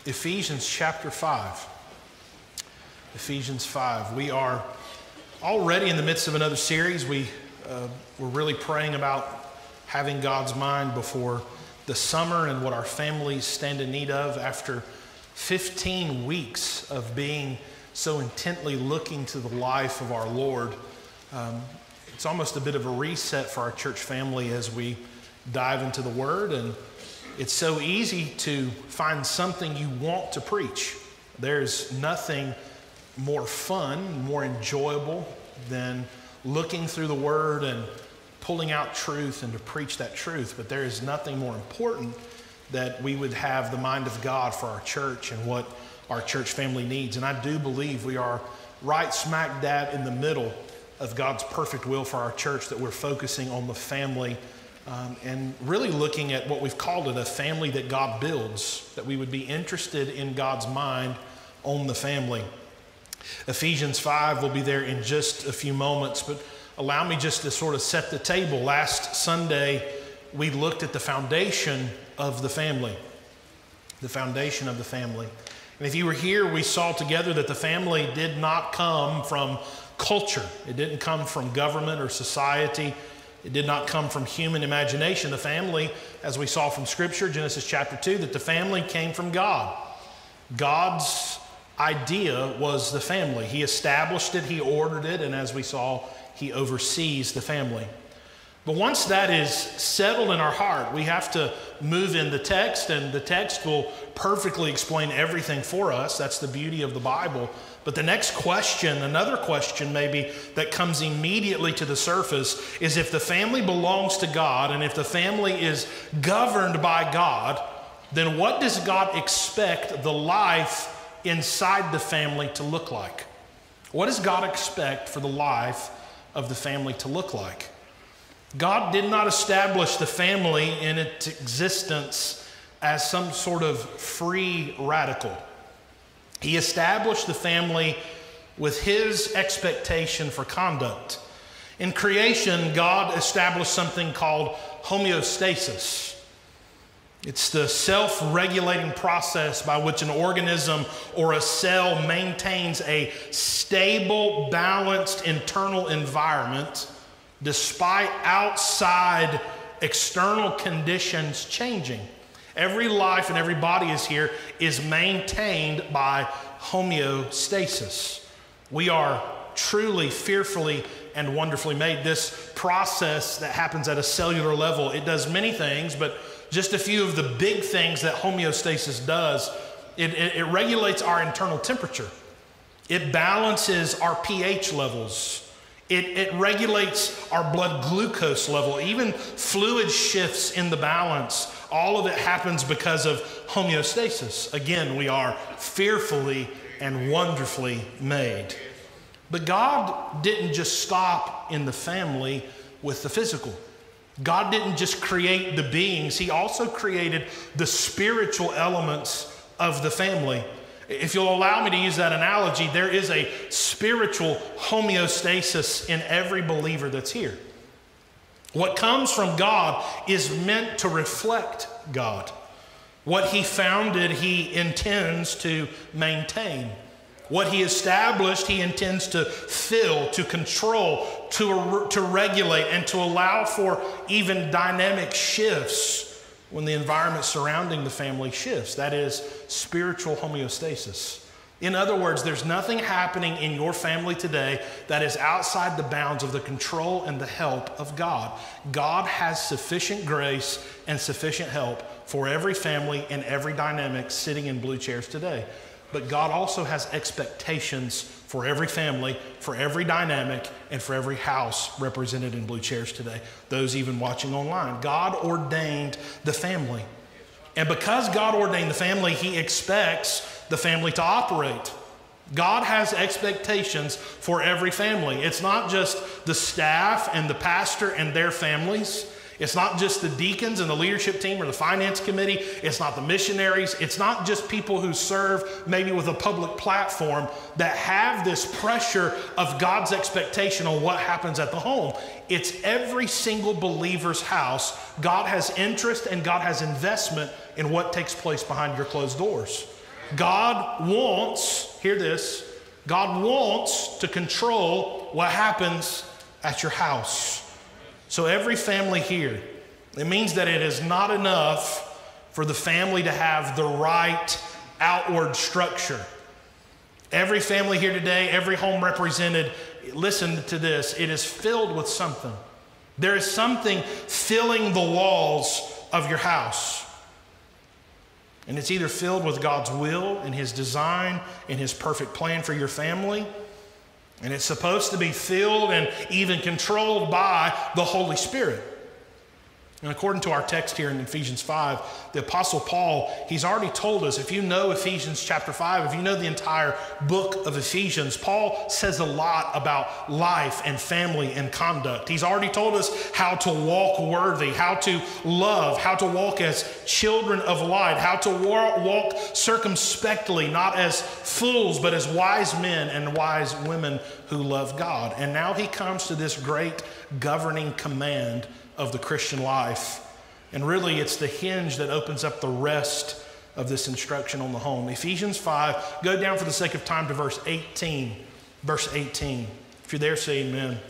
Ephesians chapter 5. Ephesians 5. We are already in the midst of another series. We're really praying about having God's mind before the summer and what our families stand in need of after 15 weeks of being so intently looking to the life of our Lord. It's almost a bit of a reset for our church family as we dive into the Word, and it's so easy to find something you want to preach. There's nothing more fun, more enjoyable than looking through the Word and pulling out truth and to preach that truth. But there is nothing more important that we would have the mind of God for our church and what our church family needs. And I do believe we are right smack dab in the middle of God's perfect will for our church, that we're focusing on the family and really looking at what we've called it, a family that God builds, that we would be interested in God's mind on the family. Ephesians 5 will be there in just a few moments, but allow me just to sort of set the table. Last Sunday, we looked at the foundation of the family. The foundation of the family. And if you were here, we saw together that the family did not come from culture. It didn't come from government or society. It did not come from human imagination. The family, as we saw from Scripture, Genesis chapter 2, that the family came from God. God's idea was the family. He established it, He ordered it, and as we saw, He oversees the family. But once that is settled in our heart, we have to move in the text, and the text will perfectly explain everything for us. That's the beauty of the Bible. But the next question, another question maybe that comes immediately to the surface, is if the family belongs to God and if the family is governed by God, then what does God expect the life inside the family to look like? What does God expect for the life of the family to look like? God did not establish the family in its existence as some sort of free radical. He established the family with His expectation for conduct. In creation, God established something called homeostasis. It's the self-regulating process by which an organism or a cell maintains a stable, balanced internal environment despite outside external conditions changing. Every life and every body is maintained by homeostasis. We are truly, fearfully, and wonderfully made. This process that happens at a cellular level, it does many things, but just a few of the big things that homeostasis does, it regulates our internal temperature. It balances our pH levels. It regulates our blood glucose level. Even fluid shifts in the balance. All of it happens because of homeostasis. Again, we are fearfully and wonderfully made. But God didn't just stop in the family with the physical. God didn't just create the beings. He also created the spiritual elements of the family. If you'll allow me to use that analogy, there is a spiritual homeostasis in every believer that's here. What comes from God is meant to reflect God. What He founded, He intends to maintain. What He established, He intends to fill, to control, to regulate, and to allow for even dynamic shifts when the environment surrounding the family shifts. That is spiritual homeostasis. In other words, there's nothing happening in your family today that is outside the bounds of the control and the help of God. God has sufficient grace and sufficient help for every family and every dynamic sitting in blue chairs today. But God also has expectations for every family, for every dynamic, and for every house represented in blue chairs today. Those even watching online. God ordained the family. And because God ordained the family, He expects the family to operate. God has expectations for every family. It's not just the staff and the pastor and their families. It's not just the deacons and the leadership team or the finance committee. It's not the missionaries. It's not just people who serve maybe with a public platform that have this pressure of God's expectation on what happens at the home. It's every single believer's house. God has interest and God has investment in what takes place behind your closed doors. God wants, hear this, God wants to control what happens at your house. So every family here, it means that it is not enough for the family to have the right outward structure. Every family here today, every home represented, listen to this, it is filled with something. There is something filling the walls of your house. And it's either filled with God's will and His design and His perfect plan for your family, and it's supposed to be filled and even controlled by the Holy Spirit. And according to our text here in Ephesians 5, the Apostle Paul, he's already told us, if you know Ephesians chapter 5, if you know the entire book of Ephesians, Paul says a lot about life and family and conduct. He's already told us how to walk worthy, how to love, how to walk as children of light, how to walk circumspectly, not as fools, but as wise men and wise women who love God. And now he comes to this great governing command of the Christian life. And really, it's the hinge that opens up the rest of this instruction on the home. Ephesians 5, go down for the sake of time to verse 18. Verse 18. If you're there, say amen. Amen.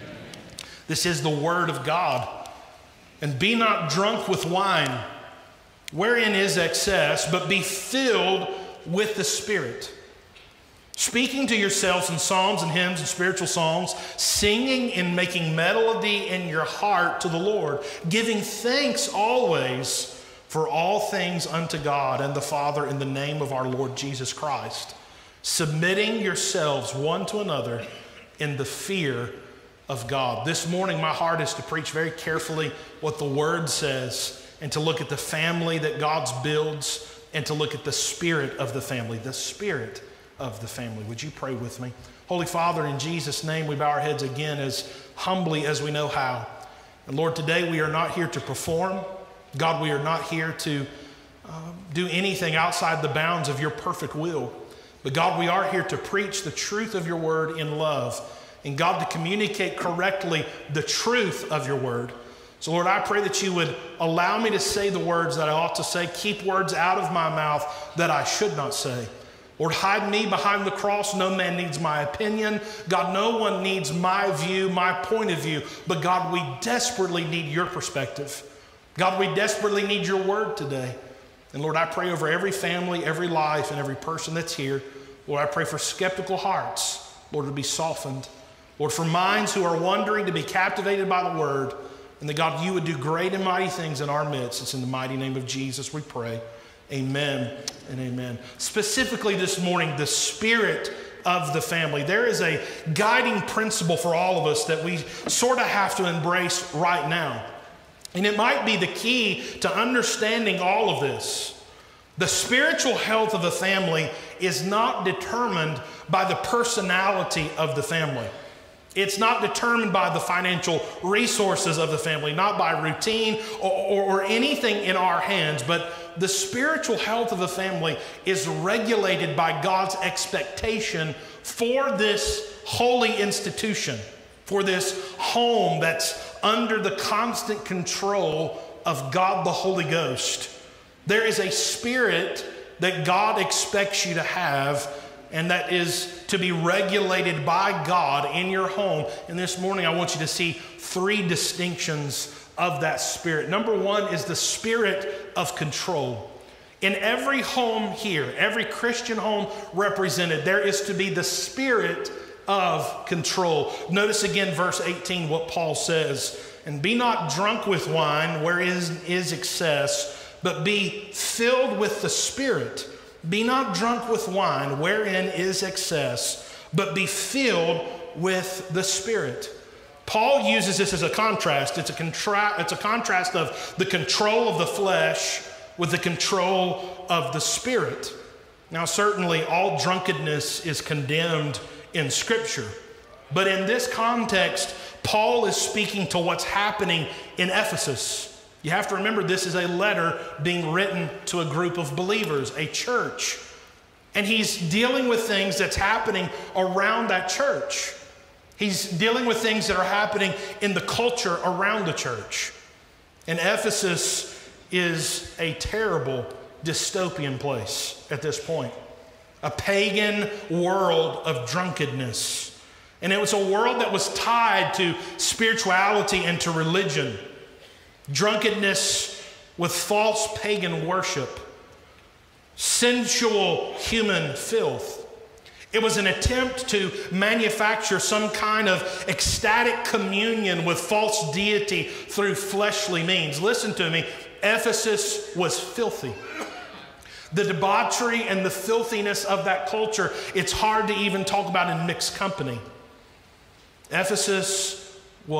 This is the word of God. And be not drunk with wine, wherein is excess, but be filled with the Spirit, speaking to yourselves in psalms and hymns and spiritual songs, singing and making melody in your heart to the Lord, giving thanks always for all things unto God and the Father in the name of our Lord Jesus Christ, submitting yourselves one to another in the fear of God. This morning, my heart is to preach very carefully what the Word says and to look at the family that God builds and to look at the spirit of the family, the spirit of the family. Would you pray with me? Holy Father, in Jesus' name, we bow our heads again as humbly as we know how. And Lord, today we are not here to perform. God, we are not here to do anything outside the bounds of your perfect will. But God, we are here to preach the truth of your word in love. And God, to communicate correctly the truth of your word. So Lord, I pray that you would allow me to say the words that I ought to say. Keep words out of my mouth that I should not say. Lord, hide me behind the cross. No man needs my opinion. God, no one needs my view, my point of view. But God, we desperately need your perspective. God, we desperately need your word today. And Lord, I pray over every family, every life, and every person that's here. Lord, I pray for skeptical hearts, Lord, to be softened. Lord, for minds who are wondering to be captivated by the word. And that God, you would do great and mighty things in our midst. It's in the mighty name of Jesus we pray. Amen and amen. Specifically this morning, the spirit of the family. There is a guiding principle for all of us that we sort of have to embrace right now. And it might be the key to understanding all of this. The spiritual health of a family is not determined by the personality of the family. It's not determined by the financial resources of the family, not by routine or anything in our hands, but the spiritual health of a family is regulated by God's expectation for this holy institution, for this home that's under the constant control of God the Holy Ghost. There is a spirit that God expects you to have, and that is to be regulated by God in your home. And this morning I want you to see three distinctions of that spirit. Number one is the spirit of control. In every home here, every Christian home represented, there is to be the spirit of control. Notice again verse 18 what Paul says, and be not drunk with wine wherein is excess, but be filled with the Spirit. Be not drunk with wine wherein is excess, but be filled with the Spirit. Paul uses this as a contrast. It's a contrast of the control of the flesh with the control of the Spirit. Now, certainly all drunkenness is condemned in Scripture. But in this context, Paul is speaking to what's happening in Ephesus. You have to remember this is a letter being written to a group of believers, a church. And he's dealing with things that's happening around that church. He's dealing with things that are happening in the culture around the church. And Ephesus is a terrible, dystopian place at this point. A pagan world of drunkenness. And it was a world that was tied to spirituality and to religion. Drunkenness with false pagan worship. Sensual human filth. It was an attempt to manufacture some kind of ecstatic communion with false deity through fleshly means. Listen to me, Ephesus was filthy. The debauchery and the filthiness of that culture, it's hard to even talk about in mixed company. Ephesus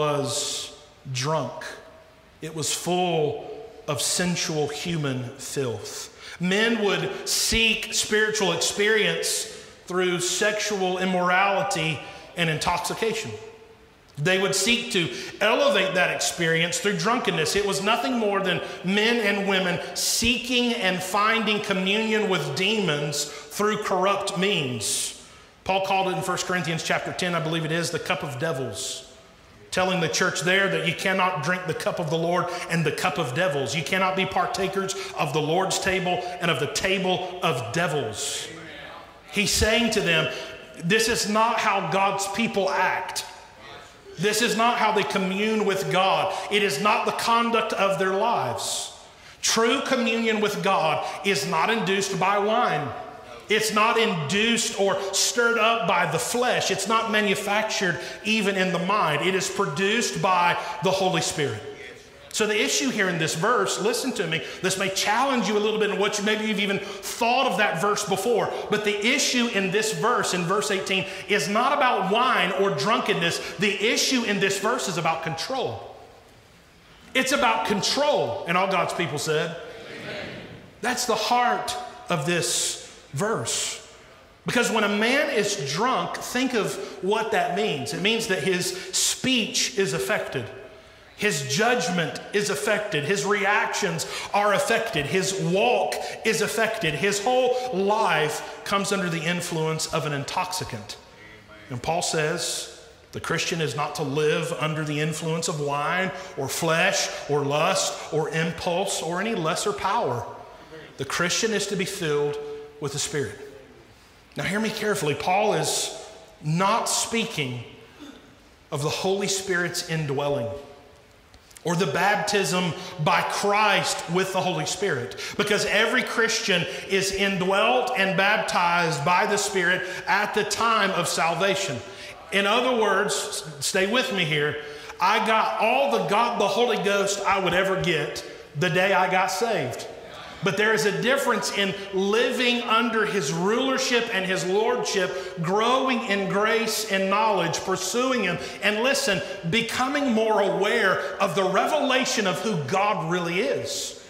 was drunk. It was full of sensual human filth. Men would seek spiritual experience through sexual immorality and intoxication. They would seek to elevate that experience through drunkenness. It was nothing more than men and women seeking and finding communion with demons through corrupt means. Paul called it in 1 Corinthians chapter 10, I believe it is, the cup of devils. Telling the church there that you cannot drink the cup of the Lord and the cup of devils. You cannot be partakers of the Lord's table and of the table of devils. He's saying to them, this is not how God's people act. This is not how they commune with God. It is not the conduct of their lives. True communion with God is not induced by wine. It's not induced or stirred up by the flesh. It's not manufactured even in the mind. It is produced by the Holy Spirit. So the issue here in this verse, listen to me, this may challenge you a little bit in what maybe you've even thought of that verse before, but the issue in this verse, in verse 18, is not about wine or drunkenness. The issue in this verse is about control. It's about control, and all God's people said. Amen. That's the heart of this verse. Because when a man is drunk, think of what that means. It means that his speech is affected. His judgment is affected. His reactions are affected. His walk is affected. His whole life comes under the influence of an intoxicant. And Paul says the Christian is not to live under the influence of wine or flesh or lust or impulse or any lesser power. The Christian is to be filled with the Spirit. Now hear me carefully. Paul is not speaking of the Holy Spirit's indwelling or the baptism by Christ with the Holy Spirit, because every Christian is indwelt and baptized by the Spirit at the time of salvation. In other words, stay with me here, I got all the God, the Holy Ghost I would ever get the day I got saved. But there is a difference in living under His rulership and His lordship, growing in grace and knowledge, pursuing Him, and listen, becoming more aware of the revelation of who God really is.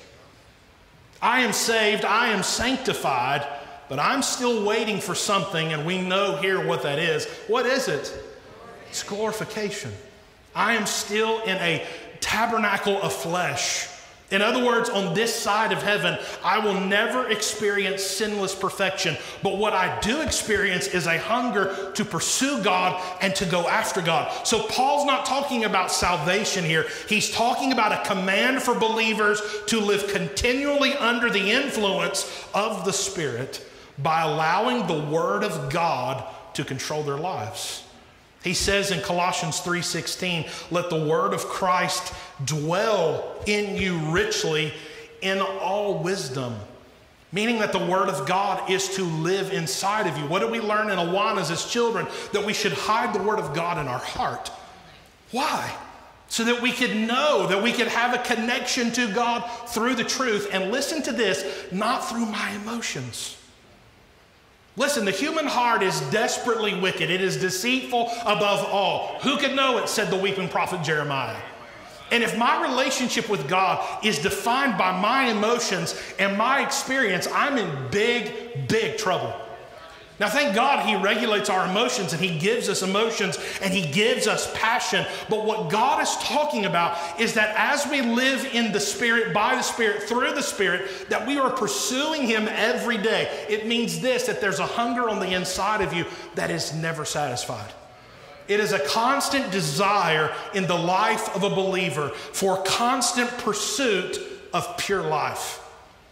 I am saved, I am sanctified, but I'm still waiting for something, and we know here what that is. What is it? It's glorification. I am still in a tabernacle of flesh. In other words, on this side of heaven, I will never experience sinless perfection. But what I do experience is a hunger to pursue God and to go after God. So Paul's not talking about salvation here. He's talking about a command for believers to live continually under the influence of the Spirit by allowing the Word of God to control their lives. He says in Colossians 3:16, let the word of Christ dwell in you richly in all wisdom. Meaning that the word of God is to live inside of you. What do we learn in Awanas as children? That we should hide the word of God in our heart. Why? So that we could know, that we could have a connection to God through the truth. And listen to this, not through my emotions. Listen, the human heart is desperately wicked. It is deceitful above all. Who could know it, said the weeping prophet Jeremiah. And if my relationship with God is defined by my emotions and my experience, I'm in big, big trouble. Now, thank God He regulates our emotions and He gives us emotions and He gives us passion. But what God is talking about is that as we live in the Spirit, by the Spirit, through the Spirit, that we are pursuing Him every day. It means this, that there's a hunger on the inside of you that is never satisfied. It is a constant desire in the life of a believer for constant pursuit of pure life.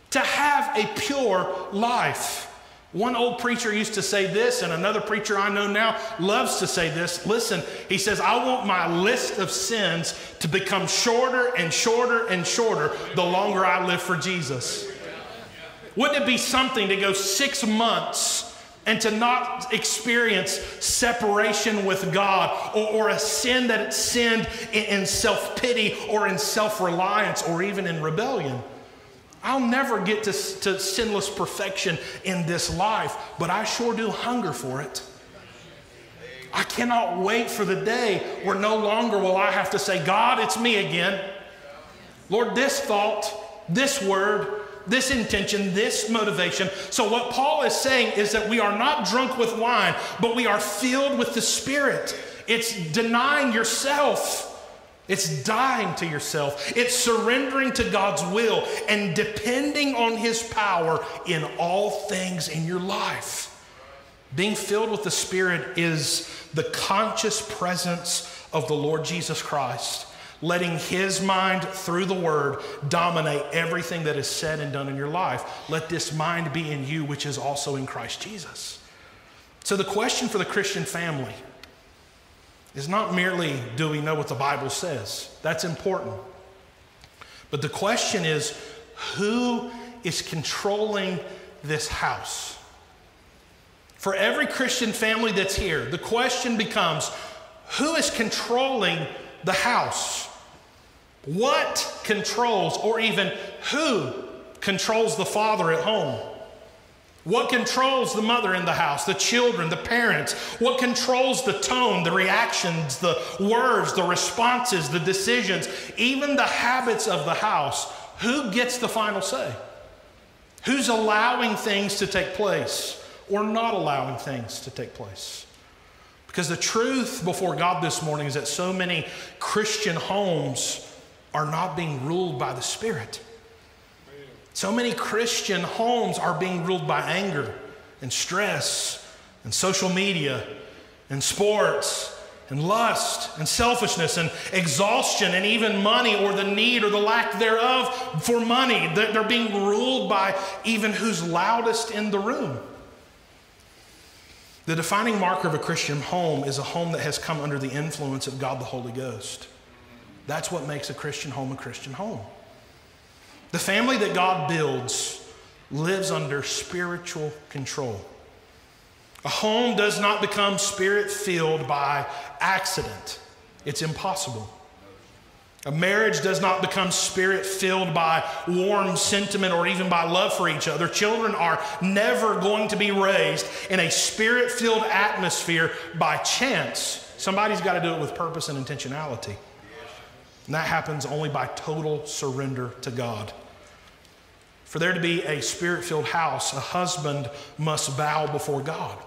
to have a pure life. One old preacher used to say this, and another preacher I know now loves to say this. Listen, he says, I want my list of sins to become shorter and shorter and shorter the longer I live for Jesus. Wouldn't it be something to go 6 months and to not experience separation with God, or a sin that it's sinned in self-pity or in self-reliance or even in rebellion? I'll never get to sinless perfection in this life, but I sure do hunger for it. I cannot wait for the day where no longer will I have to say, God, it's me again. Lord, this thought, this word, this intention, this motivation. So what Paul is saying is that we are not drunk with wine, but we are filled with the Spirit. It's denying yourself. It's dying to yourself. It's surrendering to God's will and depending on His power in all things in your life. Being filled with the Spirit is the conscious presence of the Lord Jesus Christ, letting His mind through the Word dominate everything that is said and done in your life. Let this mind be in you, which is also in Christ Jesus. So the question for the Christian family is not merely, do we know what the Bible says? That's important. But the question is, who is controlling this house? For every Christian family that's here, the question becomes, who is controlling the house? What controls, or even who controls the father at home? What controls the mother in the house, the children, the parents? What controls the tone, the reactions, the words, the responses, the decisions, even the habits of the house? Who gets the final say? Who's allowing things to take place or not allowing things to take place? Because the truth before God this morning is that so many Christian homes are not being ruled by the Spirit. So many Christian homes are being ruled by anger and stress and social media and sports and lust and selfishness and exhaustion and even money, or the need or the lack thereof for money. They're being ruled by even who's loudest in the room. The defining marker of a Christian home is a home that has come under the influence of God the Holy Ghost. That's what makes a Christian home a Christian home. The family that God builds lives under spiritual control. A home does not become Spirit-filled by accident. It's impossible. A marriage does not become Spirit-filled by warm sentiment or even by love for each other. Children are never going to be raised in a Spirit-filled atmosphere by chance. Somebody's got to do it with purpose and intentionality. And that happens only by total surrender to God. For there to be a Spirit-filled house, a husband must bow before God.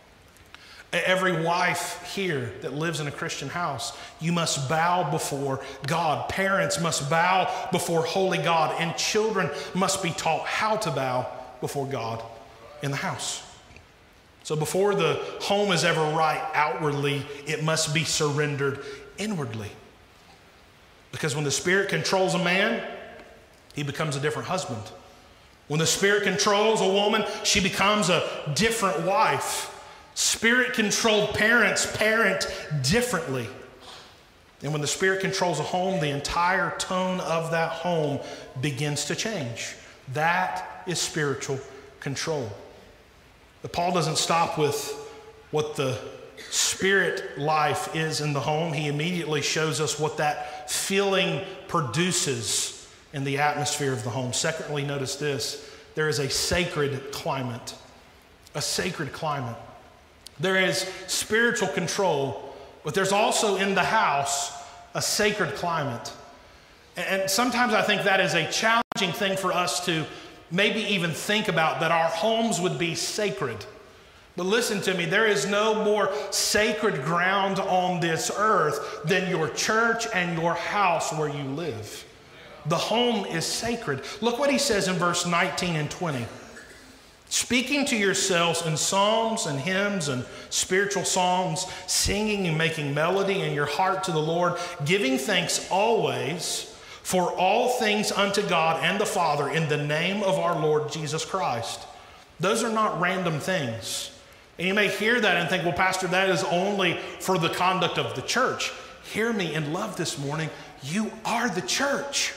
Every wife here that lives in a Christian house, you must bow before God. Parents must bow before holy God, and children must be taught how to bow before God in the house. So before the home is ever right outwardly, it must be surrendered inwardly. Because when the Spirit controls a man, he becomes a different husband. When the Spirit controls a woman, she becomes a different wife. Spirit-controlled parents parent differently. And when the Spirit controls a home, the entire tone of that home begins to change. That is spiritual control. But Paul doesn't stop with what the Spirit life is in the home. He immediately shows us what that feeling produces in the atmosphere of the home. Secondly, notice this. There is a sacred climate. A sacred climate. There is spiritual control, but there's also in the house a sacred climate. And sometimes I think that is a challenging thing for us to maybe even think about, that our homes would be sacred. But listen to me, there is no more sacred ground on this earth than your church and your house where you live. The home is sacred. Look what he says in verse 19 and 20. Speaking to yourselves in psalms and hymns and spiritual songs, singing and making melody in your heart to the Lord, giving thanks always for all things unto God and the Father in the name of our Lord Jesus Christ. Those are not random things. And you may hear that and think, well, Pastor, that is only for the conduct of the church. Hear me in love this morning. You are the church.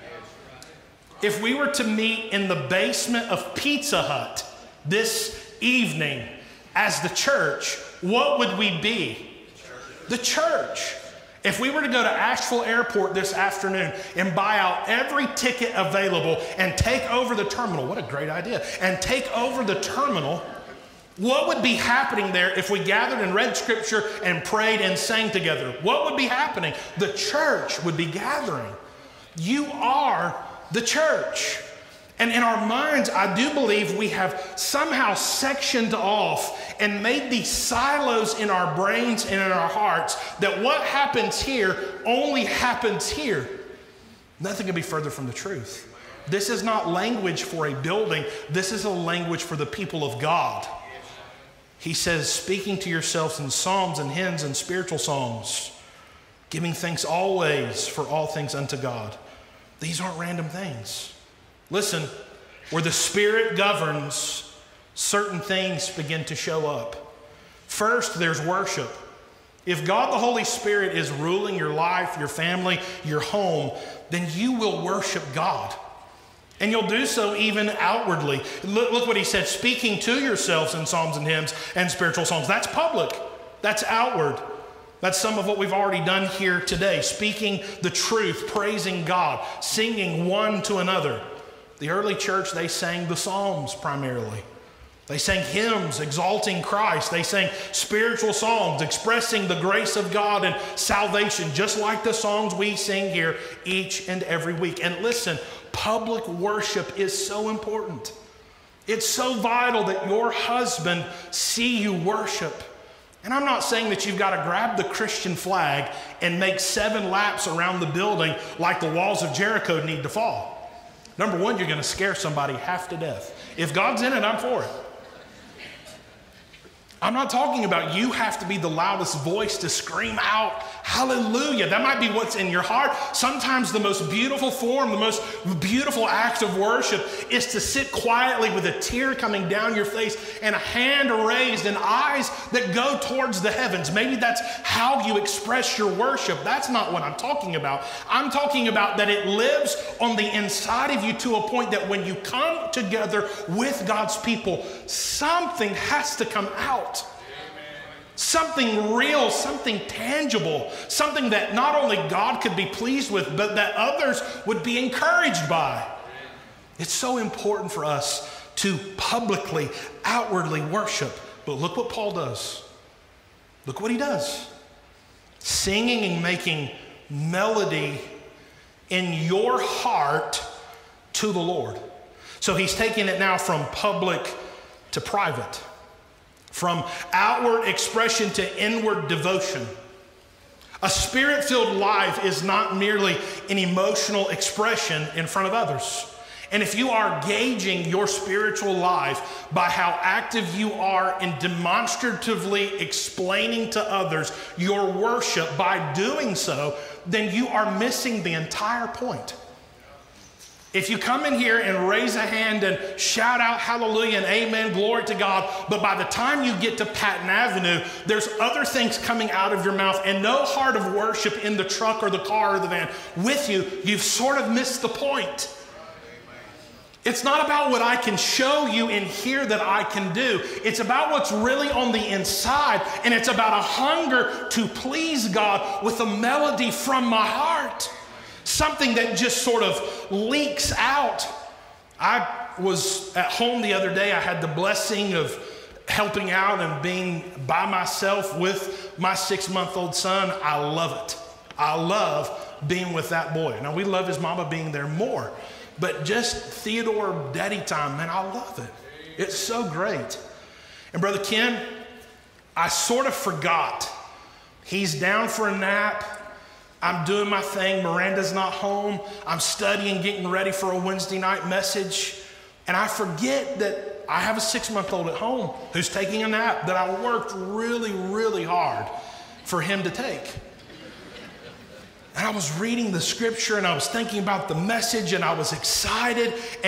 If we were to meet in the basement of Pizza Hut this evening as the church, what would we be? The church. If we were to go to Asheville Airport this afternoon and buy out every ticket available and take over the terminal, what a great idea, and take over the terminal, what would be happening there if we gathered and read scripture and prayed and sang together? What would be happening? The church would be gathering. You are the church. And in our minds, I do believe we have somehow sectioned off and made these silos in our brains and in our hearts that what happens here only happens here. Nothing could be further from the truth. This is not language for a building. This is a language for the people of God. He says, speaking to yourselves in psalms and hymns and spiritual songs, giving thanks always for all things unto God. These aren't random things. Listen, where the Spirit governs, certain things begin to show up. First, there's worship. If God the Holy Spirit is ruling your life, your family, your home, then you will worship God. And you'll do so even outwardly. Look what he said, speaking to yourselves in psalms and hymns and spiritual songs. That's public. That's outward. That's some of what we've already done here today. Speaking the truth, praising God, singing one to another. The early church, they sang the Psalms primarily. They sang hymns exalting Christ. They sang spiritual songs expressing the grace of God and salvation, just like the songs we sing here each and every week. And listen, public worship is so important. It's so vital that your husband see you worship. And I'm not saying that you've got to grab the Christian flag and make 7 laps around the building like the walls of Jericho need to fall. Number one, you're going to scare somebody half to death. If God's in it, I'm for it. I'm not talking about you have to be the loudest voice to scream out, hallelujah. That might be what's in your heart. Sometimes the most beautiful form, the most beautiful act of worship is to sit quietly with a tear coming down your face and a hand raised and eyes that go towards the heavens. Maybe that's how you express your worship. That's not what I'm talking about. I'm talking about that it lives on the inside of you to a point that when you come together with God's people, something has to come out. Something real, something tangible, something that not only God could be pleased with, but that others would be encouraged by. It's so important for us to publicly, outwardly worship. But look what Paul does. Look what he does. Singing and making melody in your heart to the Lord. So he's taking it now from public to private. From outward expression to inward devotion. A spirit-filled life is not merely an emotional expression in front of others. And if you are gauging your spiritual life by how active you are in demonstratively explaining to others your worship by doing so, then you are missing the entire point. If you come in here and raise a hand and shout out hallelujah and amen, glory to God, but by the time you get to Patton Avenue, there's other things coming out of your mouth and no heart of worship in the truck or the car or the van with you, you've sort of missed the point. It's not about what I can show you in here that I can do. It's about what's really on the inside, and it's about a hunger to please God with a melody from my heart. Something that just sort of leaks out. I was at home the other day. I had the blessing of helping out and being by myself with my 6-month-old son. I love it. I love being with that boy. Now, we love his mama being there more, but just Theodore daddy time, man, I love it. It's so great. And Brother Ken, I sort of forgot. He's down for a nap. I'm doing my thing. Miranda's not home. I'm studying, getting ready for a Wednesday night message. And I forget that I have a 6-month-old at home who's taking a nap that I worked really, really hard for him to take. And I was reading the scripture and I was thinking about the message and I was excited.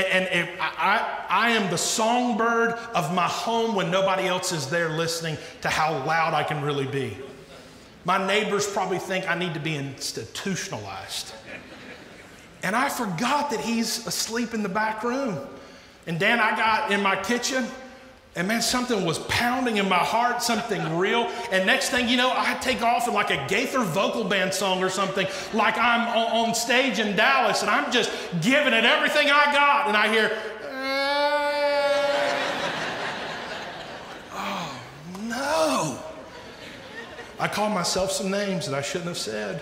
I am the songbird of my home when nobody else is there listening to how loud I can really be. My neighbors probably think I need to be institutionalized. And I forgot that he's asleep in the back room. And Dan, I got in my kitchen and man, something was pounding in my heart, something real. And next thing you know, I take off in like a Gaither vocal band song or something, like I'm on stage in Dallas and I'm just giving it everything I got. And I hear, oh no. I called myself some names that I shouldn't have said.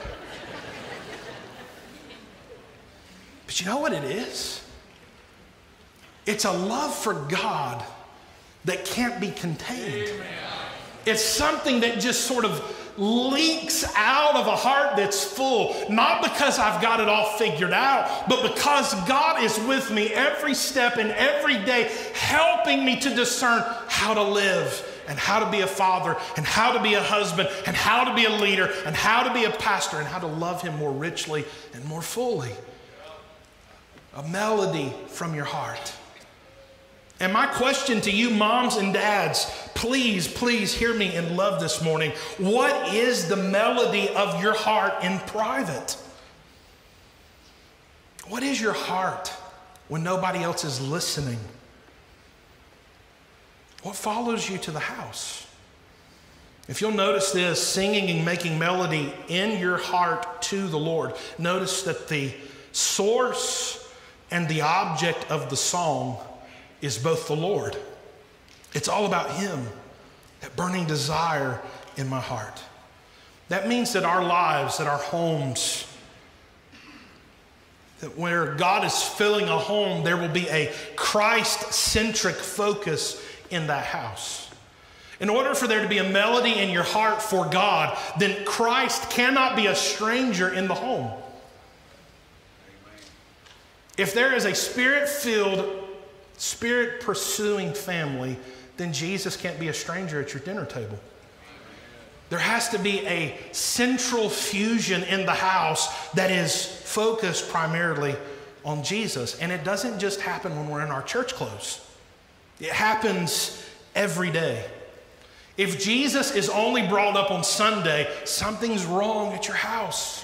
But you know what it is? It's a love for God that can't be contained. Amen. It's something that just sort of leaks out of a heart that's full, not because I've got it all figured out, but because God is with me every step and every day, helping me to discern how to live and how to be a father and how to be a husband and how to be a leader and how to be a pastor and how to love him more richly and more fully. A melody from your heart. And my question to you moms and dads, please, please hear me in love this morning. What is the melody of your heart in private? What is your heart when nobody else is listening? What follows you to the house? If you'll notice this, singing and making melody in your heart to the Lord, notice that the source and the object of the song is both the Lord. It's all about him, that burning desire in my heart. That means that our lives, that our homes, that where God is filling a home, there will be a Christ-centric focus in that house. In order for there to be a melody in your heart for God, then Christ cannot be a stranger in the home. If there is a spirit-filled, spirit-pursuing family, then Jesus can't be a stranger at your dinner table. There has to be a central fusion in the house that is focused primarily on Jesus. And it doesn't just happen when we're in our church clothes. It happens every day. If Jesus is only brought up on Sunday, something's wrong at your house.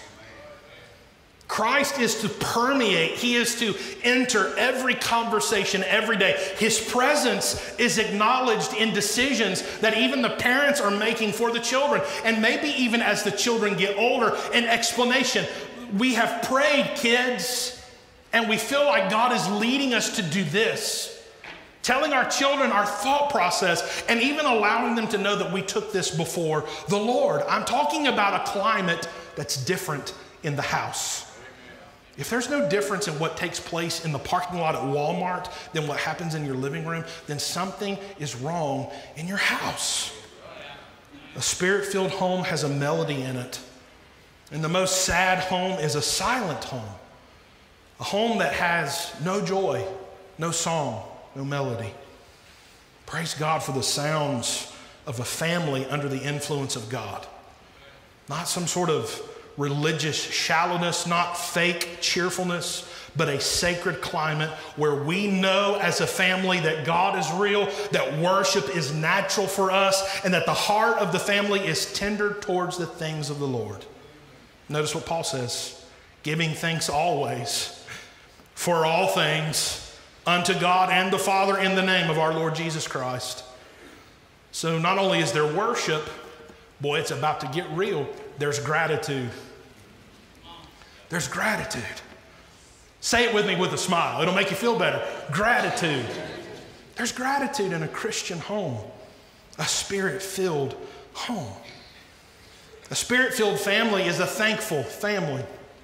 Christ is to permeate. He is to enter every conversation every day. His presence is acknowledged in decisions that even the parents are making for the children. And maybe even as the children get older, an explanation. We have prayed, kids, and we feel like God is leading us to do this. Telling our children our thought process and even allowing them to know that we took this before the Lord. I'm talking about a climate that's different in the house. If there's no difference in what takes place in the parking lot at Walmart than what happens in your living room, then something is wrong in your house. A spirit-filled home has a melody in it. And the most sad home is a silent home. A home that has no joy, no song, no melody. Praise God for the sounds of a family under the influence of God. Not some sort of religious shallowness, not fake cheerfulness, but a sacred climate where we know as a family that God is real, that worship is natural for us, and that the heart of the family is tender towards the things of the Lord. Notice what Paul says, giving thanks always for all things unto God and the Father in the name of our Lord Jesus Christ. So not only is there worship, boy, it's about to get real. There's gratitude. There's gratitude. Say it with me with a smile. It'll make you feel better. Gratitude. There's gratitude in a Christian home, a spirit-filled home. A spirit-filled family is a thankful family.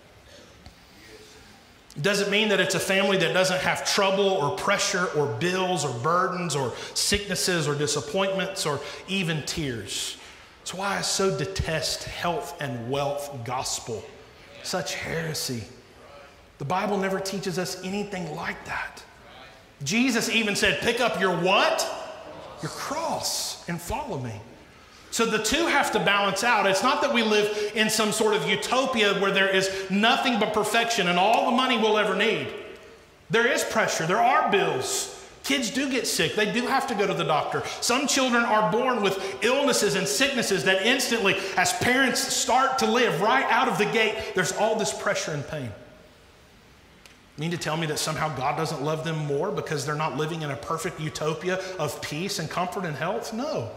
It doesn't mean that it's a family that doesn't have trouble or pressure or bills or burdens or sicknesses or disappointments or even tears. That's why I so detest health and wealth gospel. Such heresy. The Bible never teaches us anything like that. Jesus even said, pick up your what? Your cross and follow me. So the two have to balance out. It's not that we live in some sort of utopia where there is nothing but perfection and all the money we'll ever need. There is pressure. There are bills. Kids do get sick. They do have to go to the doctor. Some children are born with illnesses and sicknesses that instantly, as parents start to live right out of the gate, there's all this pressure and pain. You mean to tell me that somehow God doesn't love them more because they're not living in a perfect utopia of peace and comfort and health? No.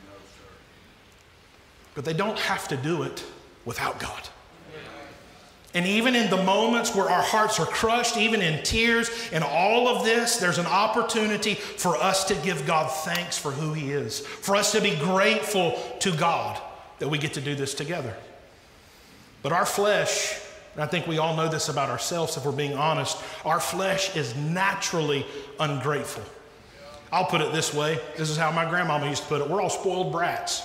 But they don't have to do it without God. And even in the moments where our hearts are crushed, even in tears, and all of this, there's an opportunity for us to give God thanks for who He is, for us to be grateful to God that we get to do this together. But our flesh, and I think we all know this about ourselves if we're being honest, our flesh is naturally ungrateful. I'll put it this way. This is how my grandmama used to put it. We're all spoiled brats.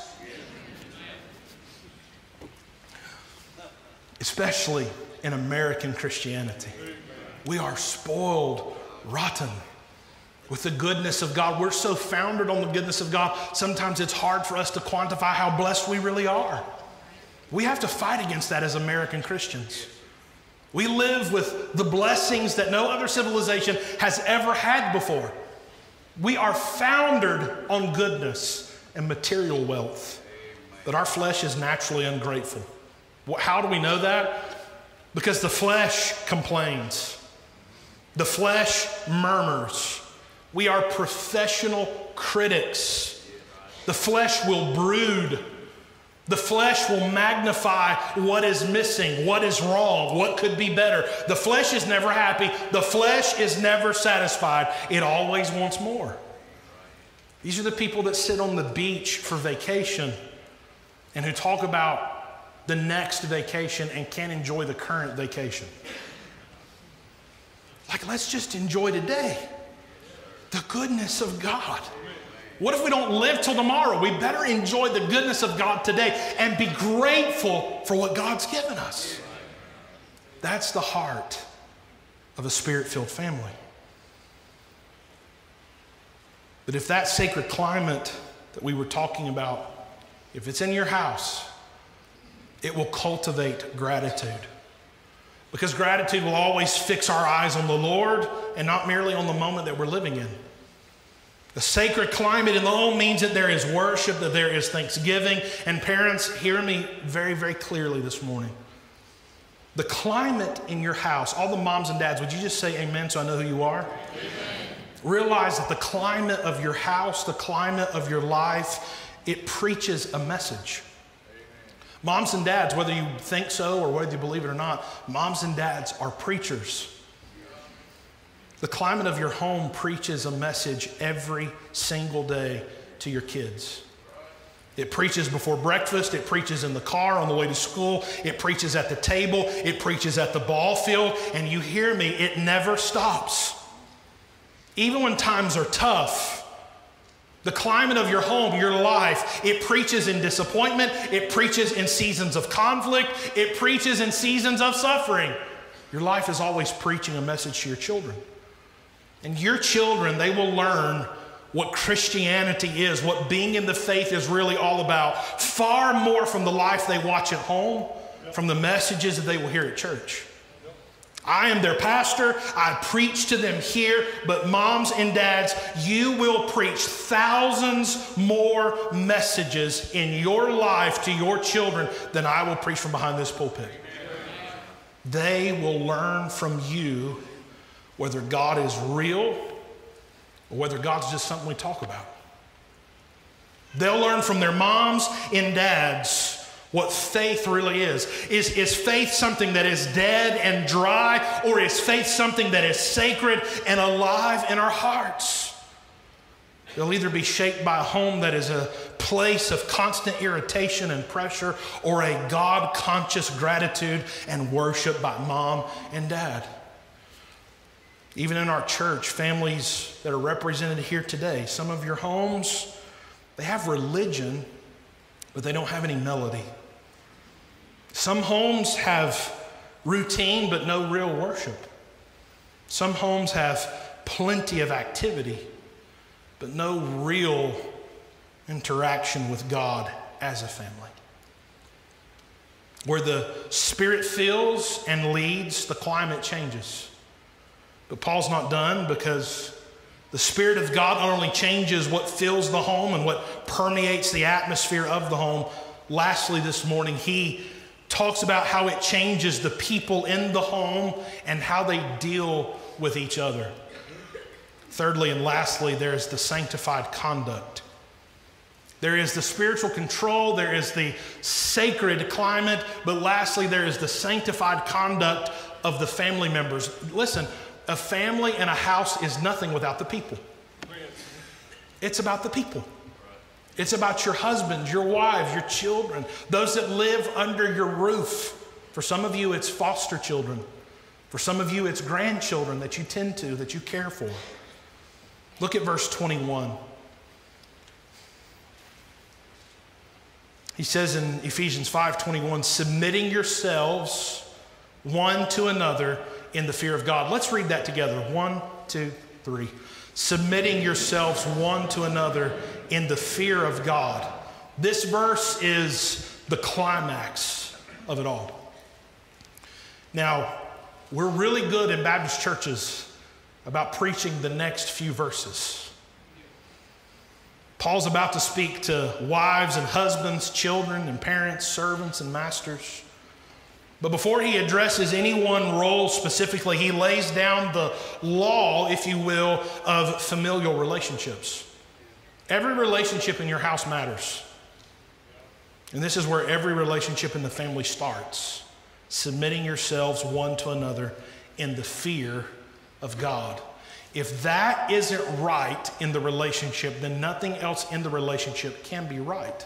Especially in American Christianity. We are spoiled, rotten with the goodness of God. We're so founded on the goodness of God, sometimes it's hard for us to quantify how blessed we really are. We have to fight against that as American Christians. We live with the blessings that no other civilization has ever had before. We are founded on goodness and material wealth, but our flesh is naturally ungrateful. How do we know that? Because the flesh complains. The flesh murmurs. We are professional critics. The flesh will brood. The flesh will magnify what is missing, what is wrong, what could be better. The flesh is never happy. The flesh is never satisfied. It always wants more. These are the people that sit on the beach for vacation and who talk about the next vacation and can't enjoy the current vacation. Like, let's just enjoy today. The goodness of God. What if we don't live till tomorrow? We better enjoy the goodness of God today and be grateful for what God's given us. That's the heart of a Spirit-filled family. But if that sacred climate that we were talking about, if it's in your house, it will cultivate gratitude. Because gratitude will always fix our eyes on the Lord and not merely on the moment that we're living in. The sacred climate in the home means that there is worship, that there is thanksgiving. And parents, hear me very, very clearly this morning. The climate in your house, all the moms and dads, would you just say amen so I know who you are? Amen. Realize that the climate of your house, the climate of your life, it preaches a message. Moms and dads, whether you think so or whether you believe it or not, moms and dads are preachers. The climate of your home preaches a message every single day to your kids. It preaches before breakfast, it preaches in the car on the way to school, it preaches at the table, it preaches at the ball field, and you hear me, it never stops. Even when times are tough, the climate of your home, your life, it preaches in disappointment, it preaches in seasons of conflict, it preaches in seasons of suffering. Your life is always preaching a message to your children. And your children, they will learn what Christianity is, what being in the faith is really all about, far more from the life they watch at home, from the messages that they will hear at church. I am their pastor. I preach to them here, but moms and dads, you will preach thousands more messages in your life to your children than I will preach from behind this pulpit. They will learn from you whether God is real or whether God's just something we talk about. They'll learn from their moms and dads what faith really is. Is faith something that is dead and dry, or is faith something that is sacred and alive in our hearts? They'll either be shaped by a home that is a place of constant irritation and pressure, or a God-conscious gratitude and worship by mom and dad. Even in our church, families that are represented here today, some of your homes, they have religion, but they don't have any melody. Some homes have routine, but no real worship. Some homes have plenty of activity, but no real interaction with God as a family. Where the Spirit fills and leads, the climate changes. But Paul's not done, because the Spirit of God not only changes what fills the home and what permeates the atmosphere of the home. Lastly, this morning, he talks about how it changes the people in the home and how they deal with each other. Thirdly and lastly, there is the sanctified conduct. There is the spiritual control, there is the sacred climate, but lastly, there is the sanctified conduct of the family members. Listen, a family and a house is nothing without the people. It's about the people. It's about your husbands, your wives, your children, those that live under your roof. For some of you, it's foster children. For some of you, it's grandchildren that you tend to, that you care for. Look at verse 21. He says in Ephesians 5:21, submitting yourselves one to another in the fear of God. Let's read that together. 1, 2, 3. Submitting yourselves one to another in the fear of God. This verse is the climax of it all. Now, we're really good in Baptist churches about preaching the next few verses. Paul's about to speak to wives and husbands, children and parents, servants and masters. But before he addresses any one role specifically, he lays down the law, if you will, of familial relationships. Every relationship in your house matters. And this is where every relationship in the family starts. Submitting yourselves one to another in the fear of God. If that isn't right in the relationship, then nothing else in the relationship can be right.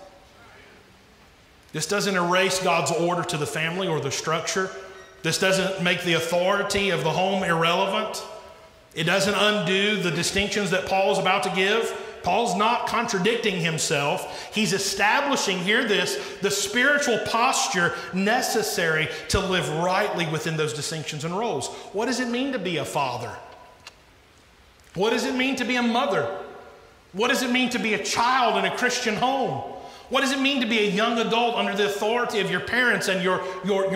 This doesn't erase God's order to the family or the structure. This doesn't make the authority of the home irrelevant. It doesn't undo the distinctions that Paul is about to give. Paul's not contradicting himself. He's establishing here the spiritual posture necessary to live rightly within those distinctions and roles. What does it mean to be a father? What does it mean to be a mother? What does it mean to be a child in a Christian home? What does it mean to be a young adult under the authority of your parents and your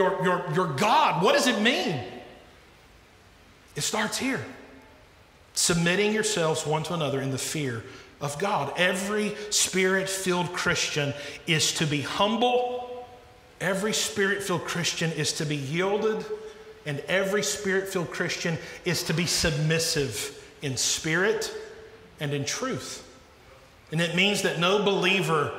God? What does it mean? It starts here. Submitting yourselves one to another in the fear of God. Every Spirit-filled Christian is to be humble. Every Spirit-filled Christian is to be yielded. And every Spirit-filled Christian is to be submissive in spirit and in truth. And it means that no believer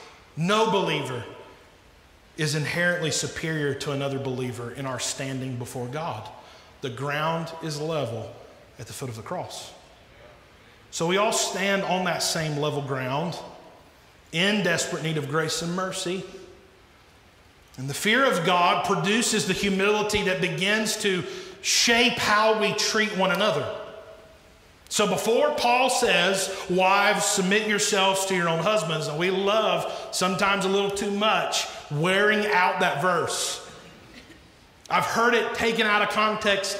is inherently superior to another believer in our standing before God. The ground is level at the foot of the cross. So we all stand on that same level ground in desperate need of grace and mercy. And the fear of God produces the humility that begins to shape how we treat one another. So before Paul says, wives, submit yourselves to your own husbands, and we love, sometimes a little too much, wearing out that verse. I've heard it taken out of context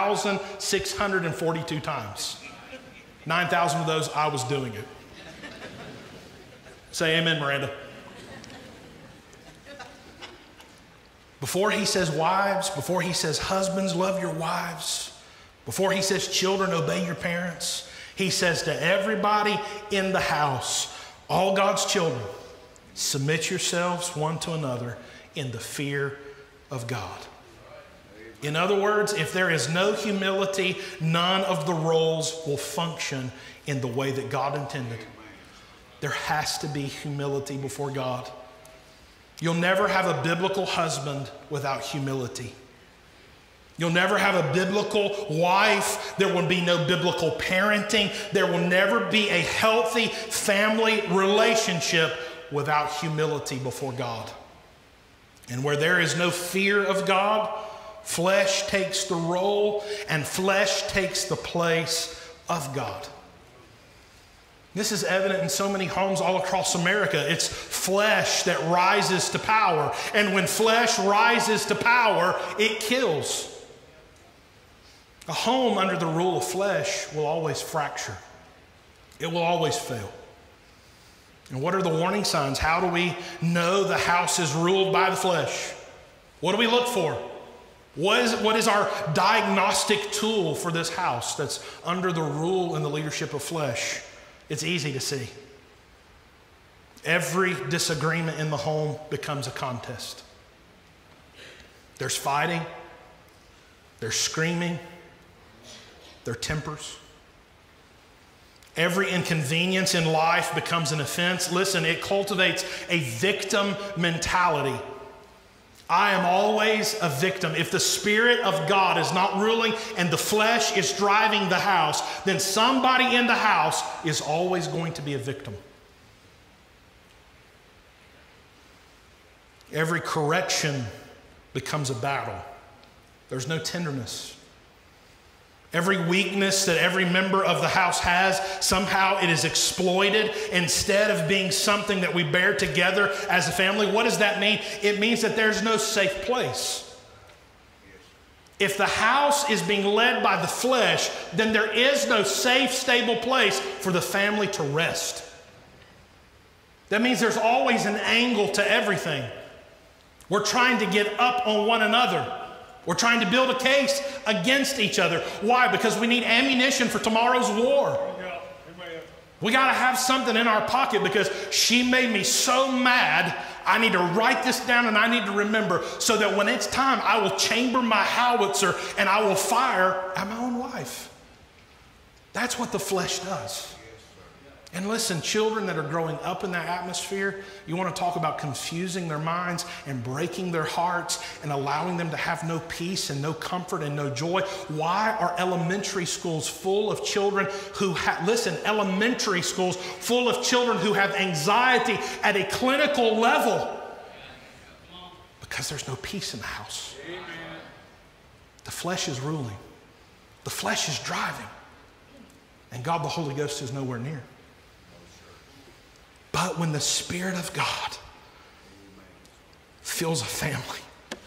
10,642 times. 9,000 of those, I was doing it. Say amen, Miranda. Before he says wives, before he says husbands, love your wives, before he says children, obey your parents, he says to everybody in the house, all God's children, submit yourselves one to another in the fear of God. In other words, if there is no humility, none of the roles will function in the way that God intended. There has to be humility before God. You'll never have a biblical husband without humility. You'll never have a biblical wife. There will be no biblical parenting. There will never be a healthy family relationship without humility before God. And where there is no fear of God, flesh takes the role and flesh takes the place of God. This is evident in so many homes all across America. It's flesh that rises to power. And when flesh rises to power, it kills. A home under the rule of flesh will always fracture. It will always fail. And what are the warning signs? How do we know the house is ruled by the flesh? What do we look for? What is our diagnostic tool for this house that's under the rule and the leadership of flesh? It's easy to see. Every disagreement in the home becomes a contest. There's fighting, there's screaming, there are tempers. Every inconvenience in life becomes an offense. Listen, it cultivates a victim mentality. I am always a victim. If the Spirit of God is not ruling and the flesh is driving the house, then somebody in the house is always going to be a victim. Every correction becomes a battle. There's no tenderness. Every weakness that every member of the house has, somehow it is exploited instead of being something that we bear together as a family. What does that mean? It means that there's no safe place. If the house is being led by the flesh, then there is no safe, stable place for the family to rest. That means there's always an angle to everything. We're trying to get up on one another. We're trying to build a case against each other. Why? Because we need ammunition for tomorrow's war. We got to have something in our pocket because she made me so mad. I need to write this down and I need to remember so that when it's time, I will chamber my howitzer and I will fire at my own wife. That's what the flesh does. And listen, children that are growing up in that atmosphere, you want to talk about confusing their minds and breaking their hearts and allowing them to have no peace and no comfort and no joy. Why are elementary schools full of children who elementary schools full of children who have anxiety at a clinical level? Because there's no peace in the house. The flesh is ruling. The flesh is driving. And God the Holy Ghost is nowhere near. But when the Spirit of God fills a family,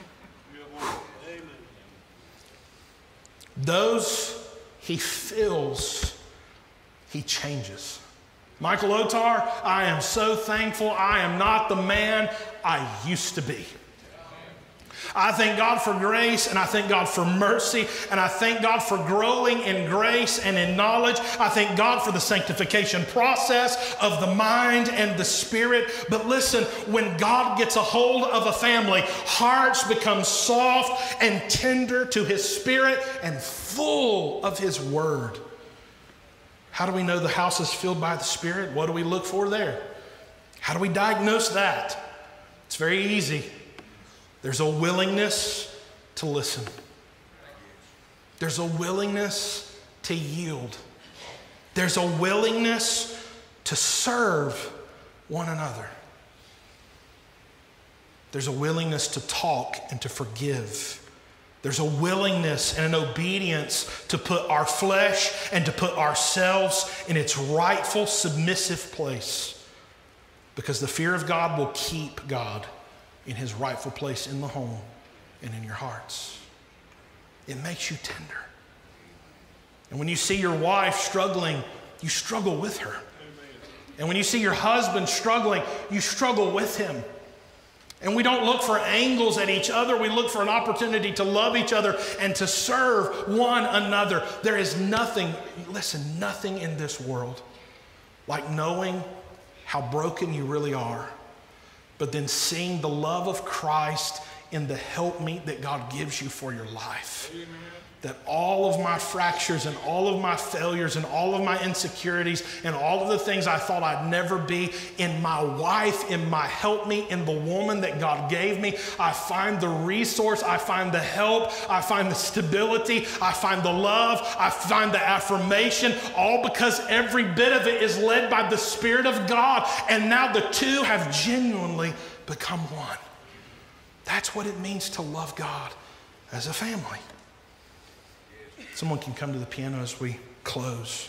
those he fills, he changes. Michael Otar, I am so thankful I am not the man I used to be. I thank God for grace, and I thank God for mercy, and I thank God for growing in grace and in knowledge. I thank God for the sanctification process of the mind and the spirit. But listen, when God gets a hold of a family, hearts become soft and tender to his spirit and full of his word. How do we know the house is filled by the Spirit? What do we look for there? How do we diagnose that? It's very easy. There's a willingness to listen. There's a willingness to yield. There's a willingness to serve one another. There's a willingness to talk and to forgive. There's a willingness and an obedience to put our flesh and to put ourselves in its rightful submissive place. Because the fear of God will keep God in his rightful place in the home and in your hearts. It makes you tender. And when you see your wife struggling, you struggle with her. And when you see your husband struggling, you struggle with him. And we don't look for angles at each other. We look for an opportunity to love each other and to serve one another. There is nothing, listen, nothing in this world like knowing how broken you really are, but then seeing the love of Christ in the helpmeet that God gives you for your life. Amen. That all of my fractures and all of my failures and all of my insecurities and all of the things I thought I'd never be, in my wife, in my helpmeet, in the woman that God gave me, I find the resource, I find the help, I find the stability, I find the love, I find the affirmation, all because every bit of it is led by the Spirit of God. And now the two have genuinely become one. That's what it means to love God as a family. Someone can come to the piano as we close.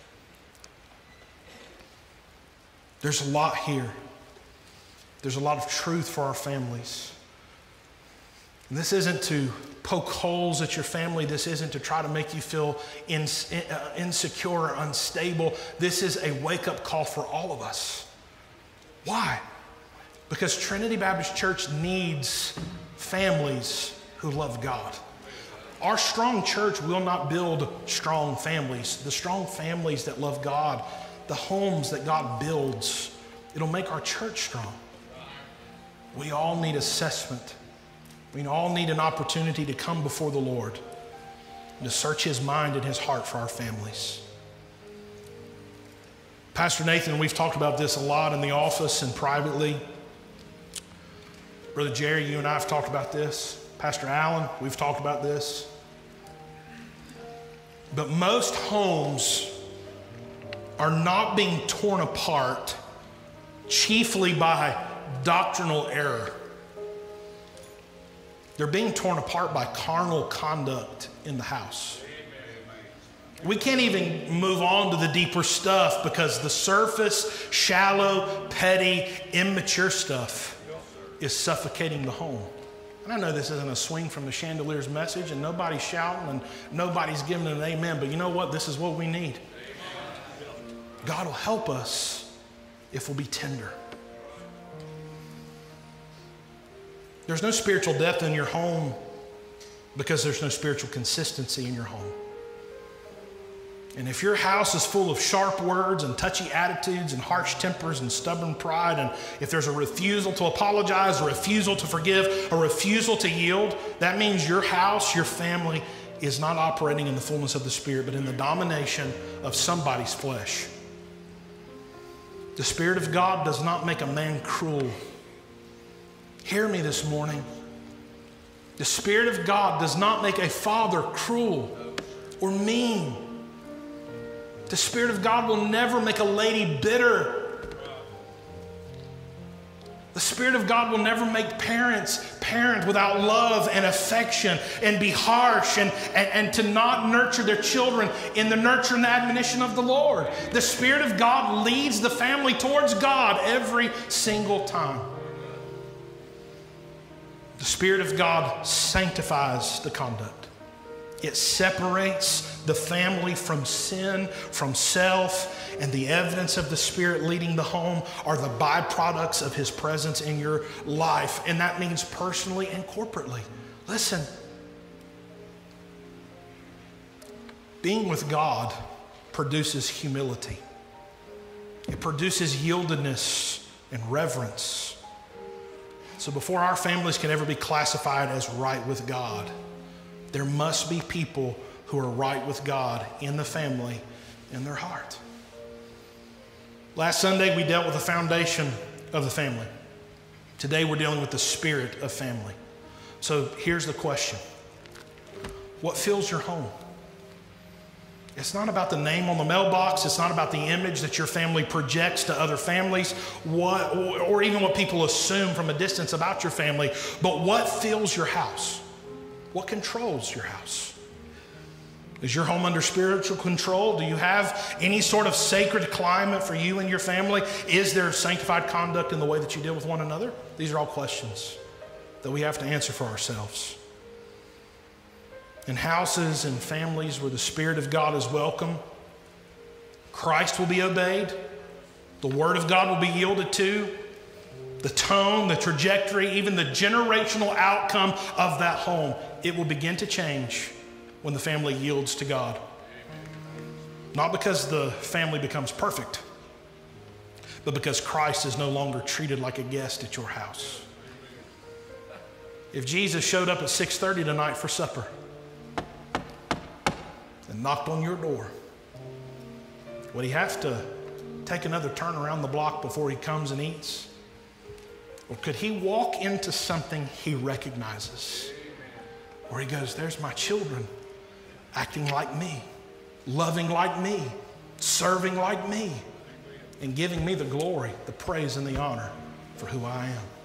There's a lot here. There's a lot of truth for our families. And this isn't to poke holes at your family. This isn't to try to make you feel insecure or unstable. This is a wake-up call for all of us. Why? Because Trinity Baptist Church needs families who love God. Our strong church will not build strong families. The strong families that love God, the homes that God builds, it'll make our church strong. We all need assessment. We all need an opportunity to come before the Lord and to search His mind and His heart for our families. Pastor Nathan, we've talked about this a lot in the office and privately. Brother Jerry, you and I have talked about this. Pastor Allen, we've talked about this. But most homes are not being torn apart chiefly by doctrinal error. They're being torn apart by carnal conduct in the house. We can't even move on to the deeper stuff because the surface, shallow, petty, immature stuff is suffocating the home. And I know this isn't a swing from the chandelier's message and nobody's shouting and nobody's giving an amen, but you know what? This is what we need. God will help us if we'll be tender. There's no spiritual depth in your home because there's no spiritual consistency in your home. And if your house is full of sharp words and touchy attitudes and harsh tempers and stubborn pride, and if there's a refusal to apologize, a refusal to forgive, a refusal to yield, that means your house, your family is not operating in the fullness of the Spirit, but in the domination of somebody's flesh. The Spirit of God does not make a man cruel. Hear me this morning. The Spirit of God does not make a father cruel or mean. The Spirit of God will never make a lady bitter. The Spirit of God will never make parents parent without love and affection and be harsh and to not nurture their children in the nurture and the admonition of the Lord. The Spirit of God leads the family towards God every single time. The Spirit of God sanctifies the conduct. It separates the family from sin, from self, and the evidence of the Spirit leading the home are the byproducts of His presence in your life. And that means personally and corporately. Listen, being with God produces humility. It produces yieldedness and reverence. So before our families can ever be classified as right with God, there must be people who are right with God in the family, in their heart. Last Sunday, we dealt with the foundation of the family. Today, we're dealing with the spirit of family. So here's the question. What fills your home? It's not about the name on the mailbox. It's not about the image that your family projects to other families, or even what people assume from a distance about your family, but what fills your house? What controls your house? Is your home under spiritual control? Do you have any sort of sacred climate for you and your family? Is there sanctified conduct in the way that you deal with one another? These are all questions that we have to answer for ourselves. In houses and families where the Spirit of God is welcome, Christ will be obeyed, the Word of God will be yielded to, the tone, the trajectory, even the generational outcome of that home, it will begin to change when the family yields to God. Not because the family becomes perfect, but because Christ is no longer treated like a guest at your house. If Jesus showed up at 6:30 tonight for supper and knocked on your door, would He have to take another turn around the block before He comes and eats? Or could He walk into something He recognizes? Where He goes, there's my children acting like me, loving like me, serving like me, and giving me the glory, the praise, and the honor for who I am.